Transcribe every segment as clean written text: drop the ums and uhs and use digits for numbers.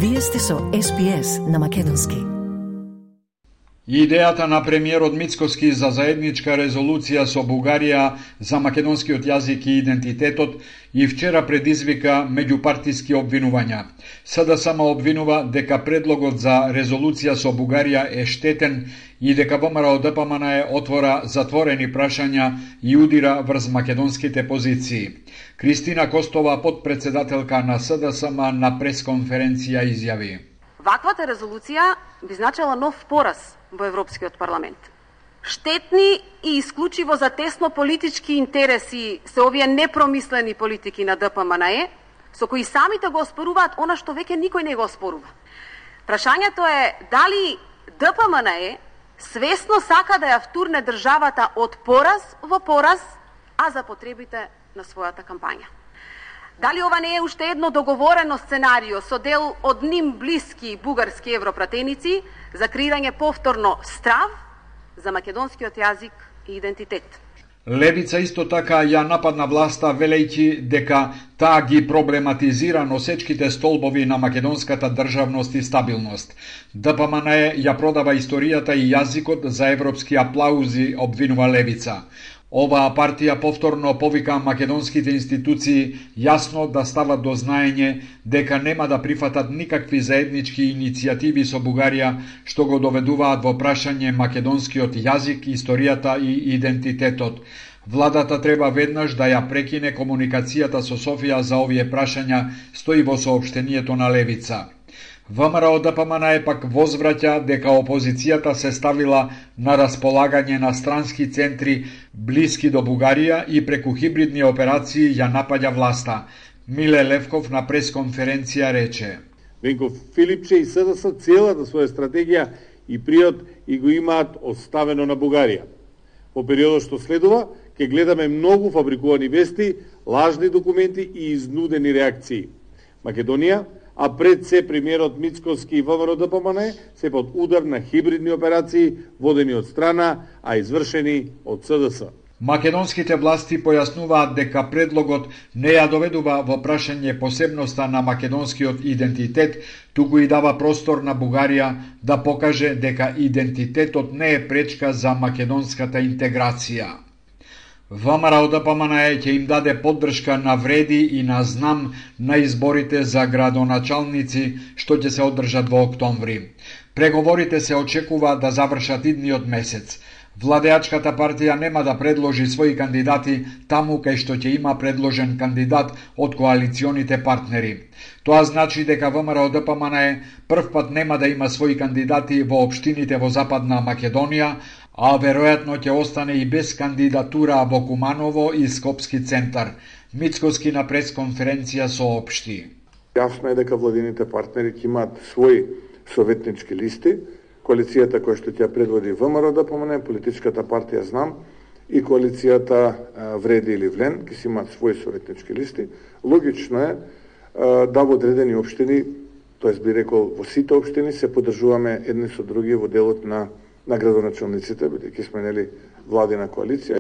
Вие сте со SPS на македонски. Идејата на премиерот Мицкоски за заедничка резолуција со Бугарија за македонскиот јазик и идентитетот и вчера предизвика меѓупартиски обвинувања. СДСМ обвинува дека предлогот за резолуција со Бугарија е штетен и дека ВМРО ДПМН отвора затворени прашања и удира врз македонските позиции. Кристина Костова, подпредседателка на СДСМ, на пресконференција изјави: Ваквата резолуција би значила нов пораз во Европскиот парламент. Штетни и исклучиво за тесно политички интереси се овие непромислени политики на ДПМН, со кои самите го оспоруваат она што веќе никој не го оспорува. Прашањето е дали ДПМН свесно сака да ја втурне државата од пораз во пораз, а за потребите на својата кампања. Дали ова не е уште едно договорено сценарио со дел од ним блиски бугарски европратеници за креирање повторно страв за македонскиот јазик и идентитет? Левица исто така ја нападна власта, велејќи дека таа ги проблематизира носечките столбови на македонската државност и стабилност. ДПМН ја продава историјата и јазикот за европски аплаузи, обвинува Левица. Оваа партија повторно повика македонските институции јасно да стават до знаење дека нема да прифатат никакви заеднички иницијативи со Бугарија што го доведуваат во прашање македонскиот јазик, историјата и идентитетот. Владата треба веднаш да ја прекине комуникацијата со Софија за овие прашања, стои во соопштението на Левица. ВМРО ДПМН пак возвраќа дека опозицијата се ставила на располагање на странски центри блиски до Бугарија и преку хибридни операции ја напаѓа власта. Миле Левков на пресконференција рече: Венко Филипче и СДС целата своја стратегија и приот и го имаат оставено на Бугарија. Во периодот што следува, ќе гледаме многу фабрикувани вести, лажни документи и изнудени реакции. Македонија, а пред се премиерот Мицкоски и ВМРО ДПМН се под удар на хибридни операции водени од страна, а извршени од СДС. Македонските власти појаснуваат дека предлогот не ја доведува во прашање посебноста на македонскиот идентитет, туку и дава простор на Бугарија да покаже дека идентитетот не е пречка за македонската интеграција. ВМРО ДПМН ќе им даде поддршка на Вреди и на Знам на изборите за градоначалници што ќе се одржат во октомври. Преговорите се очекува да завршат идниот месец. Владеачката партија нема да предложи своји кандидати таму кај што ќе има предложен кандидат од коалиционите партнери. Тоа значи дека ВМРО ДПМН првпат нема да има своји кандидати во општините во Западна Македонија, а веројатно ќе остане и без кандидатура во Куманово и Скопски центар. Мицкоски на пресконференција соопшти: Јасно е дека владините партнери ќе имаат своји советнички листи. Коалицијата која што ќе предводи ВМРО ДПМН, политичката партија Знам и коалицијата Вреди или Влен ќе си имаат своји советнички листи. Логично е да во одредени општини, тоест би рекол во сите општини, се поддржуваме едни со други во делот на градоначалниците, бидејќи сме нели владина коалиција.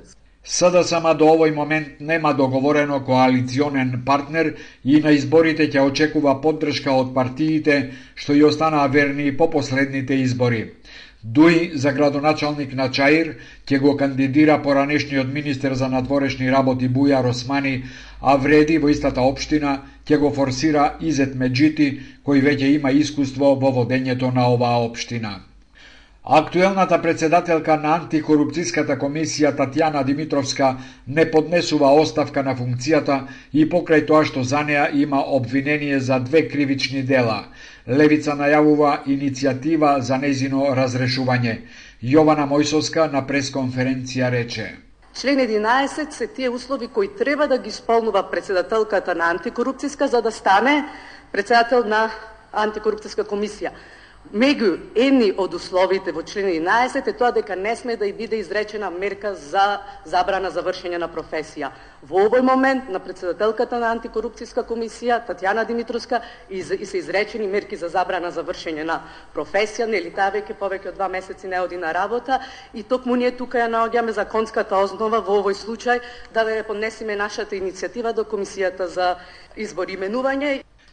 СДСМ до овој момент нема договорено коалиционен партнер и на изборите ќе очекува поддршка од партиите што ја останаа верни по последните избори. Дуи за градоначалник на Чаир ќе го кандидира поранешниот министер за надворешни работи Бујар Османи, а Вреди во истата општина ќе го форсира Изет Меджити, кој веќе има искуство во водењето на оваа општина. Актуелната председателка на антикорупцијската комисија Татјана Димитровска не поднесува оставка на функцијата и покрај тоа што за неа има обвинение за 2 кривични дела. Левица најавува иницијатива за нејзино разрешување. Јована Мојсовска на пресконференција рече: Член 11 се тие услови кои треба да ги исполнува председателката на антикорупцијска за да стане председател на антикорупцијска комисија. Меѓу едни од условите во член 11 е тоа дека не сме да и биде изречена мерка за забрана за вршење на професија. Во овој момент на председателката на антикорупцијска комисија Татјана Димитровска и се изречени мерки за забрана за вршење на професија, нели таа веќе повеќе од 2 месеци не оди на работа и токму ние тука ја наоѓаме законската основа во овој случај да ја поднесеме нашата иницијатива до комисијата за избор и именување.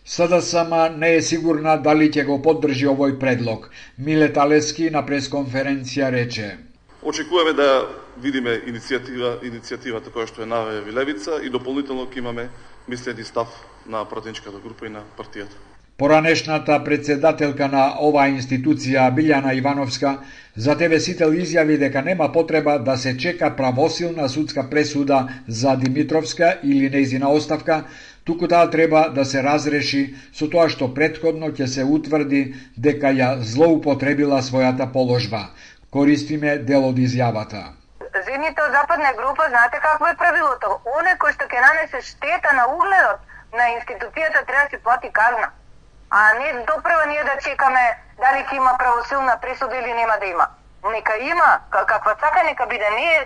СДСМ не е сигурна дали ќе го поддржи овој предлог. Милет Алевски на пресконференција рече: Очекуваме да видиме иницијативата која што е најави Левица и дополнително ќе имаме мислени став на пратеничката група и на партијата. Поранешната председателка на оваа институција, Билјана Ивановска, за ТВ Сител изјави дека нема потреба да се чека правосилна судска пресуда за Димитровска или нејзина оставка, туку таа треба да се разреши со тоа што претходно ќе се утврди дека ја злоупотребила својата положба. Користиме дел од изјавата. Жените од западна група, знаете какво е правилото? Оне кој што ќе нанесе штета на угледот на институцијата треба да си плати казна. А не допрева ние да чекаме дали ќе има правосилна пресуда или нема да има. Нека има, каква цака нека биде,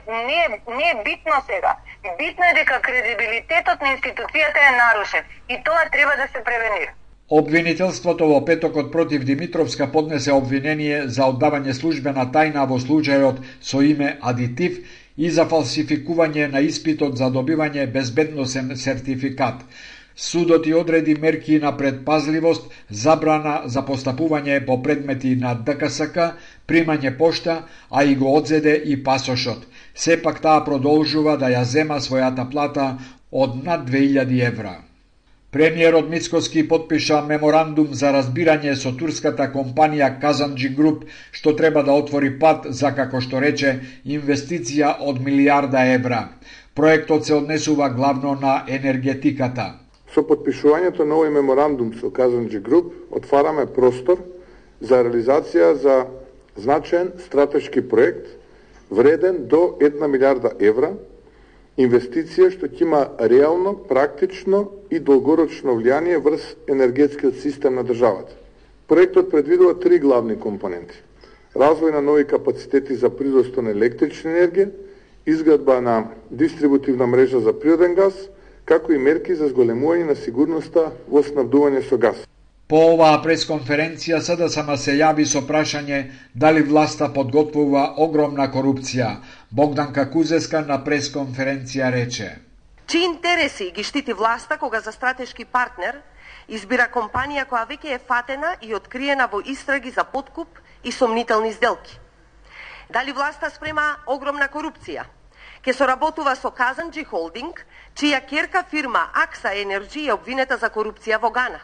не е битно сега. Битно е дека кредибилитетот на институцијата е нарушен и тоа треба да се превенира. Обвинителството во петокот против Димитровска поднесе обвинение за оддавање службена тајна во случајот со име Адитив и за фалсификување на испитот за добивање безбедносен сертификат. Судот и одреди мерки на предпазливост, забрана за постапување по предмети на ДКСК, примање пошта, а и го одзеде и пасошот. Сепак таа продолжува да ја зема својата плата од над 2000 евра. Премиерот Мицкоски подпиша меморандум за разбирање со турската компанија Казанджи Груп, што треба да отвори пат за, како што рече, инвестиција од 1 милиарда евра. Проектот се однесува главно на енергетиката. Со подпишувањето на овој меморандум со Казанджи Груп отвараме простор за реализација за значаен стратешки проект вреден до 1 милиарда евра, инвестиција што ќе има реално, практично и долгорочно влијание врз енергетскиот систем на државата. Проектот предвидува 3 главни компоненти: развој на нови капацитети за производство на електрична енергија, изградба на дистрибутивна мрежа за природен газ, како и мерки за зголемување на сигурноста во снабдување со газ. По оваа пресконференција СДСМ се јави со прашање дали власта подготвува огромна корупција. Богданка Кузеска на пресконференција рече: Чии интереси ги штити власта кога за стратешки партнер избира компанија која веќе е фатена и откриена во истраги за подкуп и сомнителни сделки? Дали власта спрема огромна корупција? Ке соработува со Казанджи Холдинг, чија керка фирма Акса Енерджи е обвинета за корупција во Гана?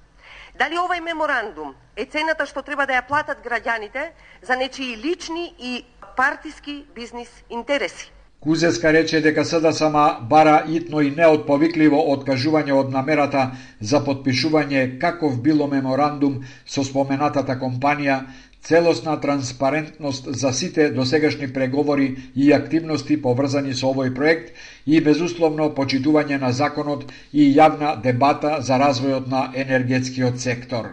Дали овај меморандум е цената што треба да ја платат граѓаните за нечии лични и партиски бизнис интереси? Кузеска рече дека СДСМ бара итно и неотповикливо откажување од намерата за подпишување каков било меморандум со споменатата компанија, целосна транспарентност за сите досегашни преговори и активности поврзани со овој проект и безусловно почитување на законот и јавна дебата за развојот на енергетскиот сектор.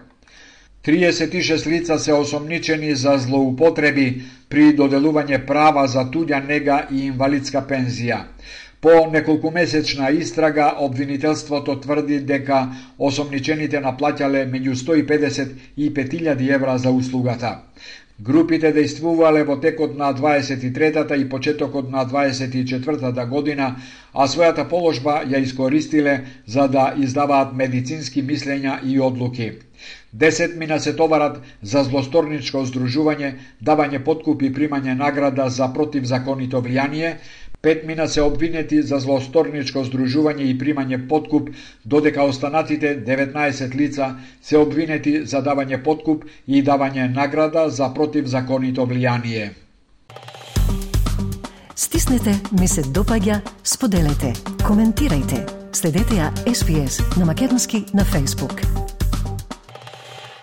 36 лица се осомничени за злоупотреби при доделување права за туѓа нега и инвалидска пензија. По неколкумесечна истрага, обвинителството тврди дека осомничените наплаќале меѓу 150 и 5000 евра за услугата. Групите дејствувале во текот на 23-та и почетокот на 24-та година, а својата положба ја искористиле за да издаваат медицински мислења и одлуки. 10 мина се товарат за злосторничко здружување, давање подкуп и примање награда за противзаконито влијание, 5 мина се обвинети за злосторничко здружување и примање подкуп, додека останатите 19 лица се обвинети за давање подкуп и давање награда за противзаконито влијание. Стиснете, ми се допаѓа, споделете, коментирајте. Следете ја SPS на Македонски на Facebook.